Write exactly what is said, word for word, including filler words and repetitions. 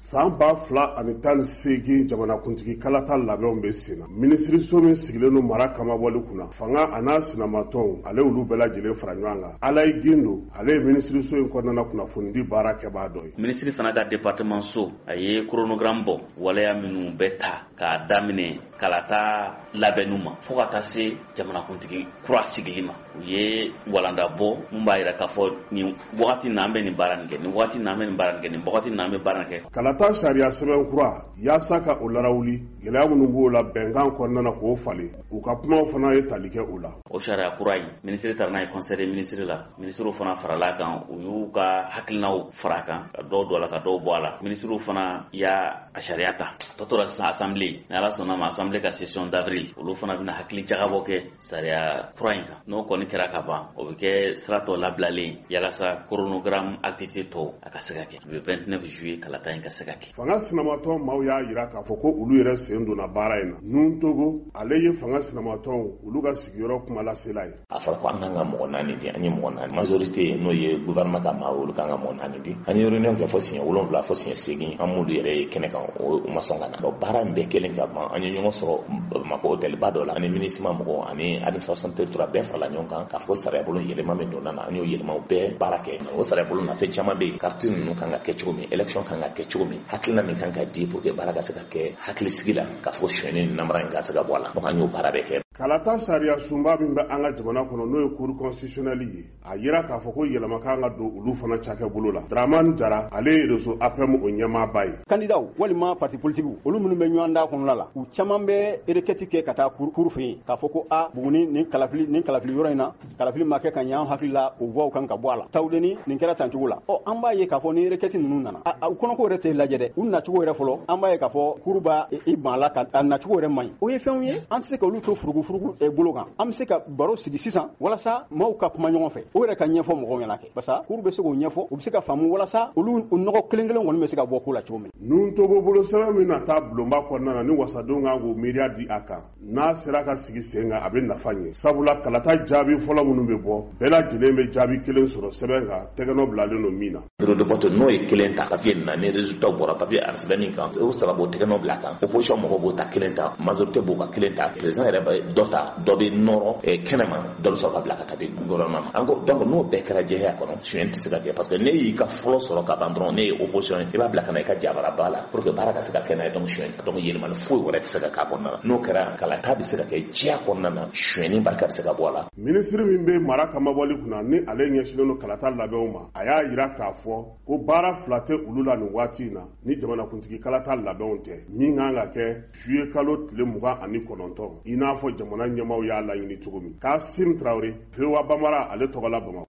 san ba fila ani tan ni seegin jamanakuntigi kalata labɛnw bɛ sen na. Minisiriso min sigilen no mara kama bɔli kunna, fanga a n'a sinamatɔnw ale olu bɛɛ lajɛlen fara ɲɔgɔn kan. Alayi Gindo ale ye minisiriso in kɔnɔna kunnafonidi baara kɛbaa dɔ ye. Minisiri fana ka département so a ye chronogramme bɔ waleya minnu bɛ ta k'a daminɛ kalata labɛnnu ma fo ka taa se jamanakuntigi kura sigili ma. U ye walanda bɔ mun b'a yira k'a fɔ nin wagati n'an bɛ nin baara nin kɛ, nin wagati n'an bɛ nin baara nin kɛ, nin wagati n'an bɛ baara nin kɛ. Kalata sariya sɛbɛn kura yaasa ka o larawuli gɛlɛya minnu b'o la bɛnkan kɔnɔna k'o falen u ka kumaw fana ye tali kɛ o la. O sariya kura in minisiri taara n'a ye conseil des ministres la, ministres fana farala kan, u y'u ka hakilinaw fara kan ka dɔw don a la ka dɔw bɔ a la. Ministres fana y'a a sariya ta tɔ tora sisan assemblée, ni ala sɔnna ma assemblée ka session d'avril olu fana bɛna hakili jagabɔ kɛ sariya kura in kan. N'o kɔni kɛra ka ban o bɛ kɛ sira tɔ labilalen yalasa chronogramme activité tɔw a ka se ka kɛ le vingt-neuf juillet kalata in ka se ka kɛ. Fanga sinamatɔn maaw y'a yira k'a fɔ ko olu yɛrɛ sen donna baara in na. Nun Togo ale ye fanga sinamatɔnw olu ka sigiyɔrɔ kuma lasela ye. A fɔra ko an kan ka mɔgɔ naani di, an ye mɔgɔ naani majorité n'o ye gouvernement ka maa olu kan ka mɔgɔ naani di. An ye réunion kɛ fɔ siɲɛ wolonwula fɔ siɲɛ seegin an m'olu yɛrɛ ye kɛnɛ kan o ma sɔn ka na. Donc baara in bɛɛ kelen ka ban an ye ɲɔgɔn sɔrɔ Bamako hôtel ba dɔ la ani ministre mɔgɔ ani administration territoriale bɛɛ farala ɲɔgɔn kan k'a fɔ ko sariya bolo yɛlɛma min donna na an y'o yɛlɛmaw bɛɛ baara kɛ. O sariya bolo na fɛn caman bɛ yen carte ninnu kan ka kɛ cogo min, élection kan ka kɛ cogo min, hakilina min kan ka di pour que baara ka se ka kɛ hakilisigi la k'a fɔ suɲɛni namara in ka se ka bɔ a la. Donc an y'o baara bɛɛ kɛ. Kalata sariya sunba min bɛ an ka jamana kɔnɔ n'o ye cour constitutionnelle ye a yira k'a fɔ ko yɛlɛma kan ka don olu fana cakɛ bolo la. Dramane Jara ale ye réseau A P E M o ɲɛmaaba ye. Candidat walima parti politique olu minnu bɛ ɲɔgɔn da kɔnɔna la u caman bɛ requête kɛ ka taa cour fɛ yen k'a fɔ ko a Buguni nin kalafili nin kalafili yɔrɔ in na kalafili ma kɛ ka ɲɛ an hakili la o voix kan ka bɔ a la. Tawudeni nin kɛra tan cogo la. Ɔ an b'a ye k'a fɔ ni requête ninnu nana a u kɔnɔko yɛrɛ tɛ lajɛ dɛ u nacogo yɛrɛ fɔlɔ an b'a ye k'a fɔ cour b'a i ban la ka a nacogo yɛrɛ man ɲi. O ye fɛnw ye an tɛ se ka olu to furugu furugu bolo kan. An bɛ se ka baro sigi sisan walasa maaw ka kuma ɲɔgɔn fɛ o yɛrɛ ka ɲɛfɔ mɔgɔw ɲɛna kɛ parce que cour bɛ se k'o ɲɛfɔ u bɛ se ka faamu walasa olu nɔgɔ kelen kelen kɔni bɛ se ka bɔ ko la cogo min. Nun Togo bolo sɛbɛn min na taa bulonba kɔnɔna na ni wasadenw kan k'o miiriya di a kan n'a sera ka sigi sen kan a bɛ nafa ɲɛ sabula kalata jaabi fɔlɔ minnu bɛ bɔ bɛɛ lajɛlen bɛ jaabi kelen sɔrɔ sɛbɛn kan tɛgɛnɔ bilalen don min na. Bureau de vote n'o ye kelen ta papier na ni résultat bɔra papier arsɛbɛnnin kan o saba b'o tɛgɛnɔ bila kan opposition mɔgɔw b'o ta kelen ta majorité b'o ka kelen ta président yɛrɛ bɛ dɔ ta dɔ bɛ nɔrɔ kɛnɛma dɔ bɛ sɔrɔ ka bila ka taa di gouvernement ma. Donc n'o bɛɛ kɛra jɛya kɔnɔ suɲɛni tɛ se ka kɛ parce que ne y'i ka fɔlɔ sɔrɔ ka ban dɔrɔn ne ye opposition i b'a bila ka na i ka jabara ba la pour que baara ka se ka kɛ n'a ye donc suɲɛni donc yɛlɛmali foyi wɛrɛ tɛ se ka k'a kɔnɔna na n'o kɛra kalata bɛ se ka kɛ diya kɔnɔna na suɲɛni barika bɛ se ka bɔ a la. Minisiri min bɛ mara kama bɔli kunna ni ale ɲɛsinnen don kalata labɛnw ma a y'a yira k'a fɔ ko baara fila tɛ olu la nin waati in na ni jamanakuntigi kalata labɛnw tɛ min kan ka kɛ juillet kalo tile mugan ani kɔnɔntɔn i n'a fɔ jamana ɲɛmaaw y'a laɲini cogo min. Kasim Traoré, V O A Bambara ale tɔgɔ la Bamakɔ.